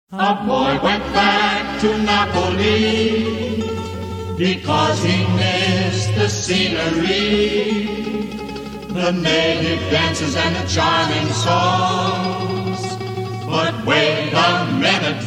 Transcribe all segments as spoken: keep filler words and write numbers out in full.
A boy went back to Napoli because he missed the scenery, the native dances and the charming songs. But wait a minute,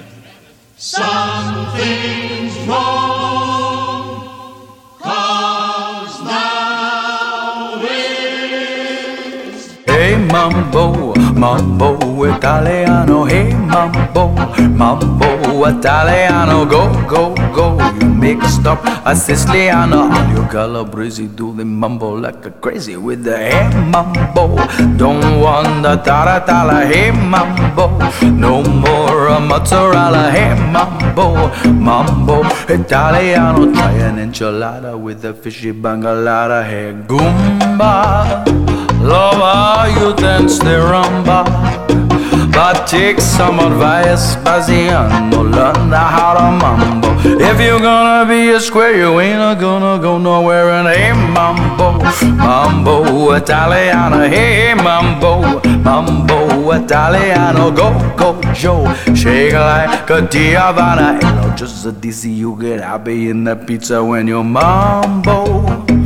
something's wrong, 'cause now it's Hey mambo, mambo italiano. Hey mambo, mambo italiano. Go, go, go. You mixed up a Siciliano. All you Calabrese do the mambo like a crazy with the hey mambo. Don't want the taratala. Hey mambo, no more a mozzarella. Hey mambo, mambo italiano. Try an enchilada with a fishy bangalada. Hey goomba, lover, you dance the rumba, but take some advice, Baziano, learn how to mambo. If you're gonna be a square, you ain't gonna go nowhere. And hey mambo, mambo Italiano. Hey mambo, mambo Italiano. Go, go Joe, shake like a Diavana. Ain't no just a D C, you get happy in the pizza when you mambo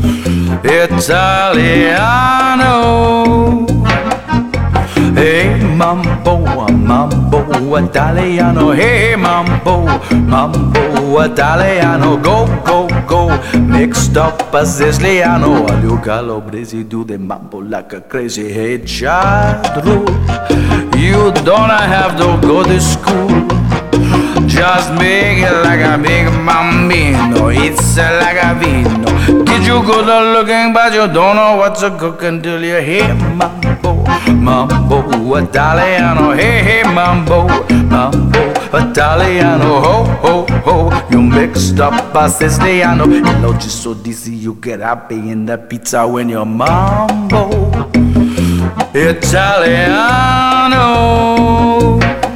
Italiano. Hey mambo, mambo Italiano. Hey mambo, mambo Italiano. Go, go, go. Mixed up a Siciliano. All you Calabrese do the mambo like a crazy. Hey Chadro, you don't have to go to school. Just make it like a big bambino. It's like a vino. Get you good looking, but you don't know what to cook until you hear mambo, mambo Italiano. Hey, hey, mambo, mambo Italiano. Ho, ho, ho. You mixed up a Siciliano. Hello, just so dizzy, you get happy in the pizza when you're mambo Italiano.